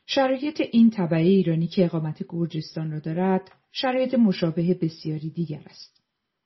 شرایط این تبعه ایرانی که اقامت گرجستان را دارد، شرایط مشابه بسیاری دیگر است.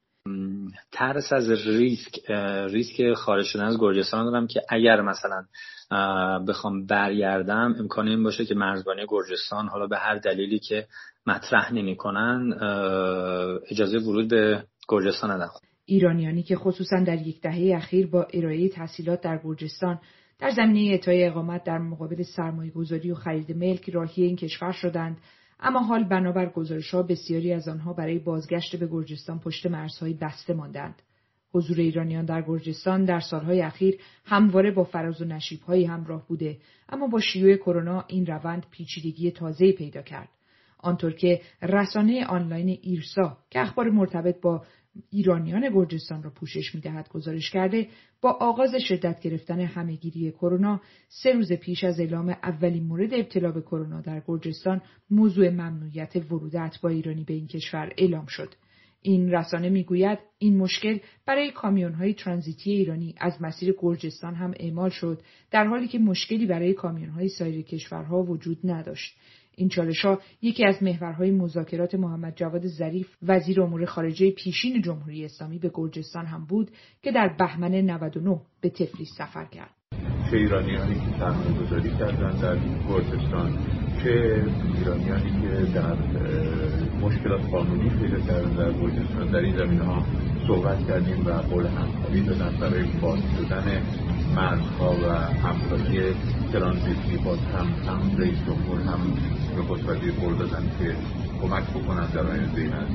ترس از ریسک خارج شدن از گرجستان دارم که اگر مثلا بخوام برگردم امکان این باشه که مرزبانی گرجستان حالا به هر دلیلی که مطرح نمی‌کنن اجازه ورود به گرجستان ندن. ایرانیانی که خصوصا در یک دهه اخیر با ارائه تسهیلات در گرجستان در زمینه اعطای اقامت در مقابل سرمایه‌گذاری و خرید ملک راهی این کشور شدند، اما حال بنابر گزارش‌ها بسیاری از آنها برای بازگشت به گرجستان پشت مرزهای بسته ماندند. حضور ایرانیان در گرجستان در سالهای اخیر همواره با فراز و نشیب‌هایی همراه بوده، اما با شیوع کرونا این روند پیچیدگی تازه‌ای پیدا کرد. آنطور که رسانه آنلاین ایرسا که اخبار مرتبط با ایرانیان گرجستان را پوشش می‌دهد گزارش کرده، با آغاز شدت گرفتن همهگیری کرونا 3 روز پیش از اعلام اولین مورد ابتلا به کرونا در گرجستان موضوع ممنوعیت ورود اتباع ایرانی به این کشور اعلام شد. این رسانه میگوید این مشکل برای کامیون‌های ترانزیتی ایرانی از مسیر گرجستان هم اعمال شد، در حالی که مشکلی برای کامیون‌های سایر کشورها وجود نداشت. این چالش‌ها یکی از محورهای مذاکرات محمد جواد ظریف وزیر امور خارجه پیشین جمهوری اسلامی به گرجستان هم بود که در بهمن 99 به تفلیس سفر کرد. چه ایرانیانی که سرمایه‌گذاری کردن در گرجستان، چه ایرانیانی که در مشکلات قانونی پیدا کردن در گرجستان، در این زمینه‌ها صحبت کردیم و قول همکاری دادن برای باز شدن مرزها و همکاری ترانزیتی. باز هم رئیس جمهور هم نخست وزیر قول دادن که کمک بکنن در آینده.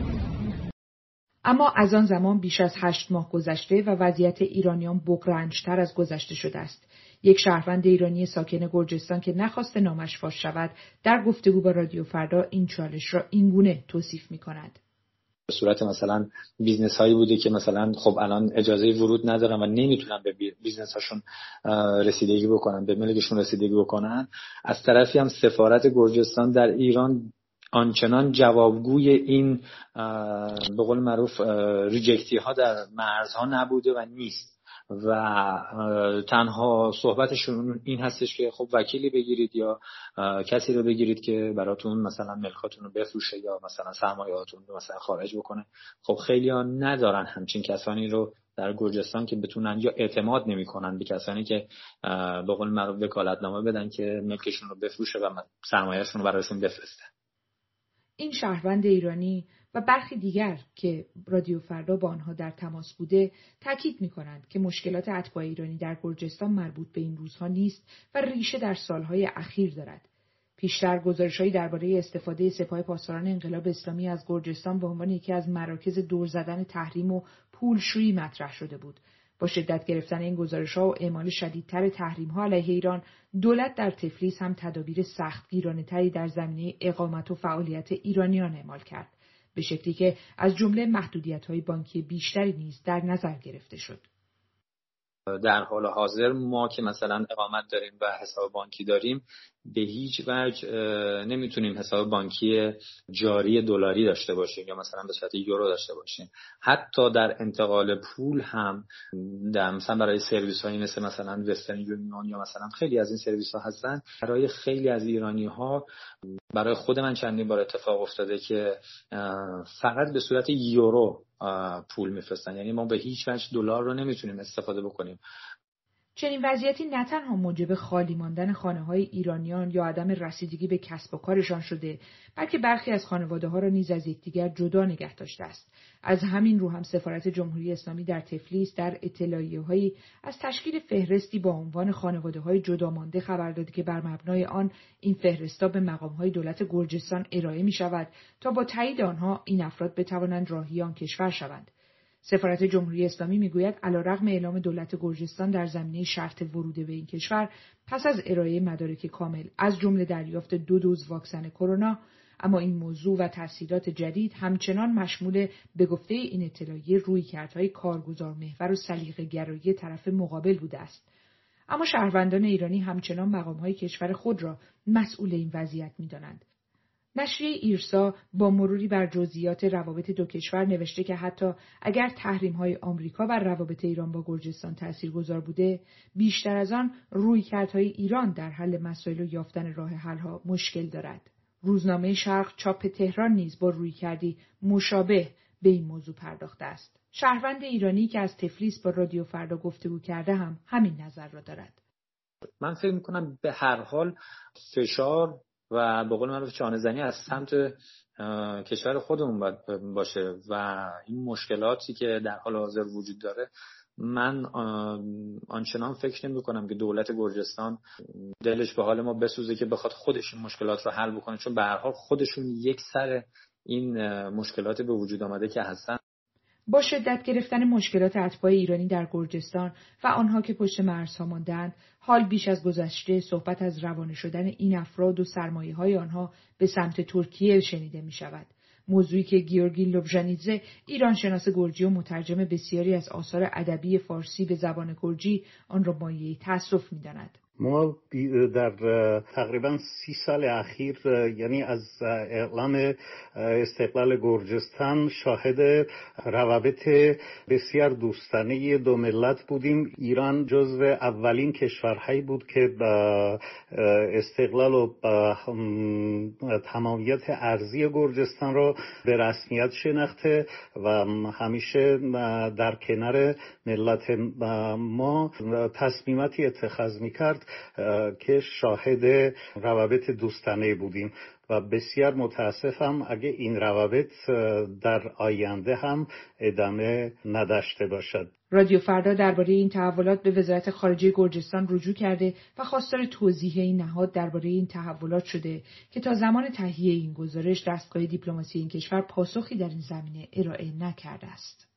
اما از آن زمان بیش از 8 ماه گذشته و وضعیت ایرانیان بغرنج‌تر از گذشته شده است. یک شهروند ایرانی ساکن گرجستان که نخواسته نامش فاش شود، در گفتگو با رادیو فردا این چالش را اینگونه توصیف می‌کند. به صورت مثلا بیزنس هایی بوده که مثلا خب الان اجازه ورود ندارن و نمیتونن به بیزنس هاشون رسیدگی بکنن، به ملکشون رسیدگی بکنن. از طرفی هم سفارت گرجستان در ایران آنچنان جوابگوی این به قول معروف ریجکتی ها در مرزها نبوده و نیست و تنها صحبتشون این هستش که خب وکیلی بگیرید یا کسی رو بگیرید که براتون مثلا ملکاتون رو بفروشه یا مثلا سرمایه‌هاتون رو مثلا خارج بکنه. خب خیلی‌ها ندارن همچین کسانی رو در گرجستان که بتونن یا اعتماد نمی‌کنن به کسانی که به قول معروف وکالتنامه بدن که ملکشون رو بفروشه و سرمایه‌شون رو براشون بفرسته. این شهروند ایرانی و برخی دیگر که رادیو فردا با آنها در تماس بوده تاکید می‌کنند که مشکلات اتباع ایرانی در گرجستان مربوط به این روزها نیست و ریشه در سالهای اخیر دارد. پیشتر گزارش‌هایی درباره استفاده سپاه پاسداران انقلاب اسلامی از گرجستان به عنوان یکی از مراکز دور زدن تحریم و پولشویی مطرح شده بود. با شدت گرفتن این گزارش‌ها و اعمال شدیدتر تحریم‌ها علیه ایران، دولت در تفلیس هم تدابیر سختگیرانه‌تری در زمینه اقامت و فعالیت ایرانیان اعمال کرد، به شکلی که از جمله محدودیت‌های بانکی بیشتری نیز در نظر گرفته شد. در حال حاضر ما که مثلا اقامت داریم و حساب بانکی داریم، به هیچ وجه نمیتونیم حساب بانکی جاری دلاری داشته باشیم یا مثلا به صورت یورو داشته باشیم. حتی در انتقال پول هم در مثلا برای سرویس هایی مثلا وسترن یونیون یا مثلا خیلی از این سرویس ها هستن، برای خیلی از ایرانی ها، برای خود من چندین بار اتفاق افتاده که فقط به صورت یورو پول میفرستن، یعنی ما به هیچ وجه دلار رو نمیتونیم استفاده بکنیم. چنین وضعیتی نه تنها موجب خالی ماندن خانه‌های ایرانیان یا عدم رسیدگی به کسب و کارشان شده، بلکه برخی از خانواده‌ها را نیز از یکدیگر جدا نگه داشته است. از همین رو هم سفارت جمهوری اسلامی در تفلیس در اطلاعیه‌هایی از تشکیل فهرستی با عنوان خانواده‌های جدا مانده خبر داده که بر مبنای آن این فهرست‌ها به مقام‌های دولت گرجستان ارائه می‌شود تا با تایید آنها این افراد بتوانند راهی آن کشور شوند. سفارت جمهوری اسلامی میگوید علیرغم اعلام دولت گرجستان در زمینه شرط ورود به این کشور پس از ارائه مدارک کامل از جمله دریافت 2 دوز واکسن کرونا، اما این موضوع و تسهیلات جدید همچنان مشمول به گفته این اطلاعیه رویکردهای کارگزار محور و سلیقه گرایی طرف مقابل بوده است. اما شهروندان ایرانی همچنان مقام‌های کشور خود را مسئول این وضعیت می‌دانند. نشریه ایرسا با مروری بر جزئیات روابط دو کشور نوشته که حتی اگر تحریم‌های آمریکا بر روابط ایران با گرجستان تاثیرگذار بوده، بیشتر از آن رویکردهای ایران در حل مسائل و یافتن راه حل‌ها مشکل دارد. روزنامه شرق چاپ تهران نیز با رویکردی مشابه به این موضوع پرداخته است. شهروند ایرانی که از تفلیس با رادیو فردا گفتگو کرده هم همین نظر را دارد. من فکر می‌کنم به هر حال فشار و به قول معروف چانه‌زنی از سمت کشور خودمون باید باشه و این مشکلاتی که در حال حاضر وجود داره، من آنچنان فکر نمی‌کنم که دولت گرجستان دلش به حال ما بسوزه که بخواد خودش این مشکلات رو حل بکنه، چون به هر حال خودشون یک سر این مشکلات به وجود آمده که هستن. با شدت گرفتن مشکلات اتباع ایرانی در گرجستان و آنها که پشت مرزها ماندند، حال بیش از گذشته صحبت از روانه شدن این افراد و سرمایه‌های آنها به سمت ترکیه شنیده می‌شود. موضوعی که گیورگی لوبژانیدزه، ایرانشناس گرجی و مترجم بسیاری از آثار ادبی فارسی به زبان گرجی، آن را مایه تأسف می‌داند. ما در تقریبا 30 سال اخیر، یعنی از اعلام استقلال گرجستان، شاهد روابط بسیار دوستانه دو ملت بودیم. ایران جزو اولین کشورهایی بود که با استقلال و تمامیت ارضی گرجستان رو به رسمیت شناخته و همیشه در کنار ملت ما تصمیماتی اتخاذ می‌کرد که شاهد روابط دوستانه بودیم و بسیار متاسفم اگه این روابط در آینده هم ادامه نداشته باشد. رادیو فردا درباره این تحولات به وزارت خارجه گرجستان رجوع کرده و خواستار توضیح این نهاد درباره این تحولات شده که تا زمان تهیه این گزارش دستگاه دیپلماسی این کشور پاسخی در این زمینه ارائه نکرده است.